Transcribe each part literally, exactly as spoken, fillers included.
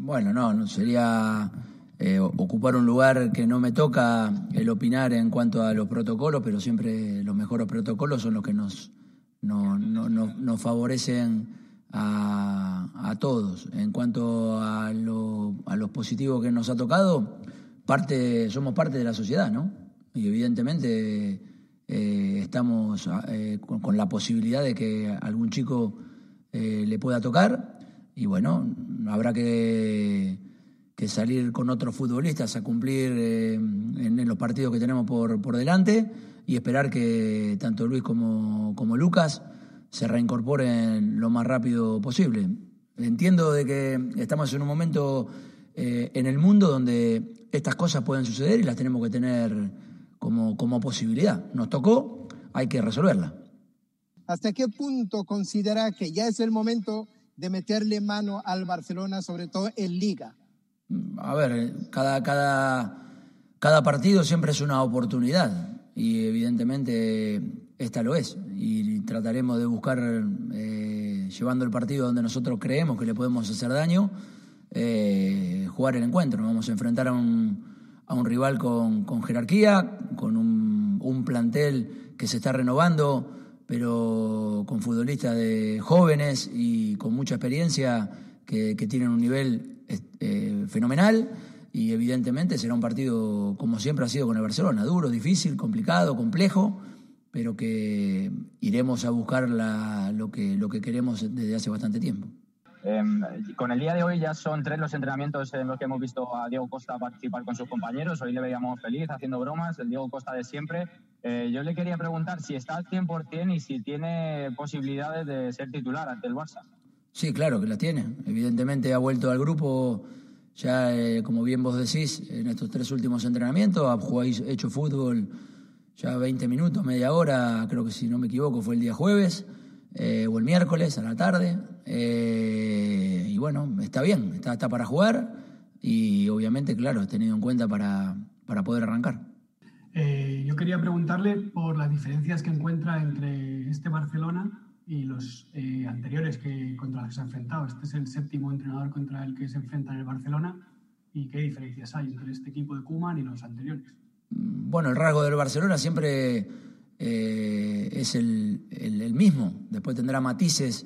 Bueno, no, no sería eh, ocupar un lugar que no me toca el opinar en cuanto a los protocolos, pero siempre los mejores protocolos son los que nos, no, no, no, nos favorecen a, a todos. En cuanto a, lo, a los positivos que nos ha tocado, parte, somos parte de la sociedad, ¿no? Y evidentemente eh, estamos eh, con, con la posibilidad de que algún chico eh, le pueda tocar. Y bueno, habrá que, que salir con otros futbolistas a cumplir eh, en, en los partidos que tenemos por, por delante y esperar que tanto Luis como, como Lucas se reincorporen lo más rápido posible. Entiendo de que estamos en un momento eh, en el mundo donde estas cosas pueden suceder y las tenemos que tener como, como posibilidad. Nos tocó, hay que resolverla. ¿Hasta qué punto considera que ya es el momento de meterle mano al Barcelona, sobre todo en Liga? A ver, cada, cada, cada partido siempre es una oportunidad y evidentemente esta lo es. Y trataremos de buscar, eh, llevando el partido donde nosotros creemos que le podemos hacer daño, eh, jugar el encuentro. Nos vamos a enfrentar a un, a un rival con, con jerarquía, con un, un plantel que se está renovando, pero con futbolistas de jóvenes y con mucha experiencia que, que tienen un nivel eh, fenomenal, y evidentemente será un partido como siempre ha sido con el Barcelona, duro, difícil, complicado, complejo, pero que iremos a buscar la, lo, que, lo que queremos desde hace bastante tiempo. Eh, con el día de hoy ya son tres los entrenamientos en los que hemos visto a Diego Costa participar con sus compañeros. Hoy le veíamos feliz, haciendo bromas, el Diego Costa de siempre. Eh, yo le quería preguntar si está al cien por ciento y si tiene posibilidades de ser titular ante el Barça. Sí, claro que las tiene. Evidentemente ha vuelto al grupo ya, eh, como bien vos decís, en estos tres últimos entrenamientos. Ha jugado, hecho fútbol ya veinte minutos, media hora, creo que si no me equivoco fue el día jueves. Eh, o el miércoles a la tarde, eh, y bueno, está bien, está, está para jugar y obviamente, claro, es tenido en cuenta para, para poder arrancar. Eh, yo quería preguntarle por las diferencias que encuentra entre este Barcelona y los eh, anteriores que, contra los que se ha enfrentado. Este es el séptimo entrenador contra el que se enfrenta en el Barcelona, y qué diferencias hay entre este equipo de Koeman y los anteriores. Bueno, el rasgo del Barcelona siempre Eh, es el, el, el mismo. Después tendrá matices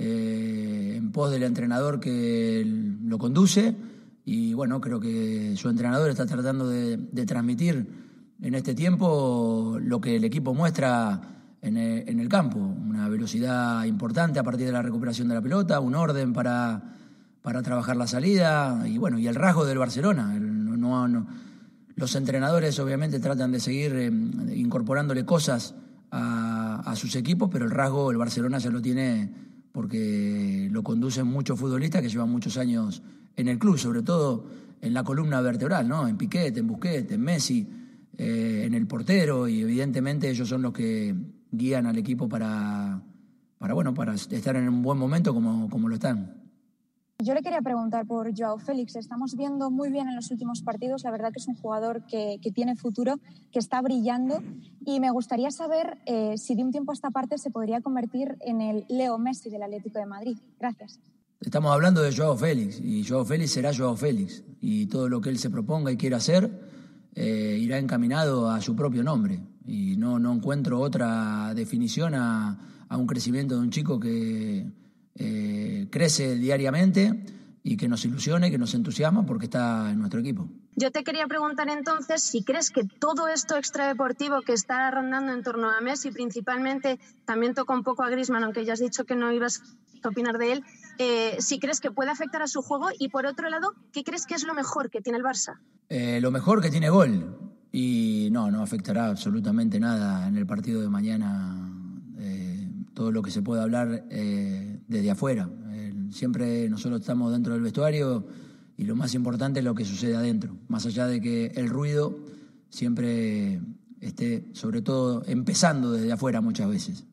eh, en pos del entrenador que lo conduce, y bueno, creo que su entrenador está tratando de, de transmitir en este tiempo lo que el equipo muestra en el, en el campo: una velocidad importante a partir de la recuperación de la pelota, un orden para, para trabajar la salida, y bueno, y el rasgo del Barcelona. El, no, no, Los entrenadores obviamente tratan de seguir eh, incorporándole cosas a, a sus equipos, pero el rasgo el Barcelona ya lo tiene porque lo conducen muchos futbolistas que llevan muchos años en el club, sobre todo en la columna vertebral, ¿no? En Piqué, en Busquets, en Messi, eh, en el portero, y evidentemente ellos son los que guían al equipo para, para, bueno, para estar en un buen momento como, como lo están. Yo le quería preguntar por Joao Félix. Estamos viendo muy bien en los últimos partidos. La verdad que es un jugador que, que tiene futuro, que está brillando. Y me gustaría saber eh, si de un tiempo a esta parte se podría convertir en el Leo Messi del Atlético de Madrid. Gracias. Estamos hablando de Joao Félix, y Joao Félix será Joao Félix. Y todo lo que él se proponga y quiera hacer eh, irá encaminado a su propio nombre. Y no, no encuentro otra definición a, a un crecimiento de un chico que Eh, crece diariamente y que nos ilusione, que nos entusiasma porque está en nuestro equipo. Yo te quería preguntar entonces si crees que todo esto extradeportivo que está rondando en torno a Messi, principalmente, también toca un poco a Griezmann, aunque ya has dicho que no ibas a opinar de él, eh, si crees que puede afectar a su juego, y por otro lado, ¿qué crees que es lo mejor que tiene el Barça? Eh, lo mejor que tiene gol, y no, no afectará absolutamente nada en el partido de mañana. Eh, todo lo que se pueda hablar eh, desde afuera. Eh, siempre nosotros estamos dentro del vestuario y lo más importante es lo que sucede adentro, más allá de que el ruido siempre esté, sobre todo, empezando desde afuera muchas veces.